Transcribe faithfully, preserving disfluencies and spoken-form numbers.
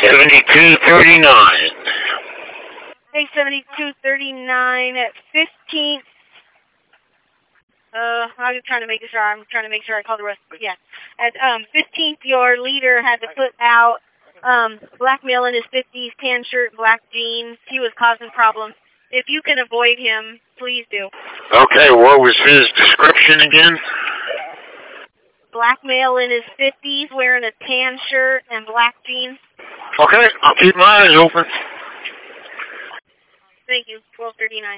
seventy-two thirty-nine. Hey, seventy-two thirty-nine at fifteenth. Uh, I'm trying to make sure. I'm trying to make sure I call the rest. Yeah, at um fifteenth, your leader had to put out um black male in his fifties, tan shirt, black jeans. He was causing problems. If you can avoid him, please do. Okay, what was his description again? Black male in his fifties, wearing a tan shirt and black jeans. Okay, I'll keep my eyes open. Thank you. twelve thirty-nine.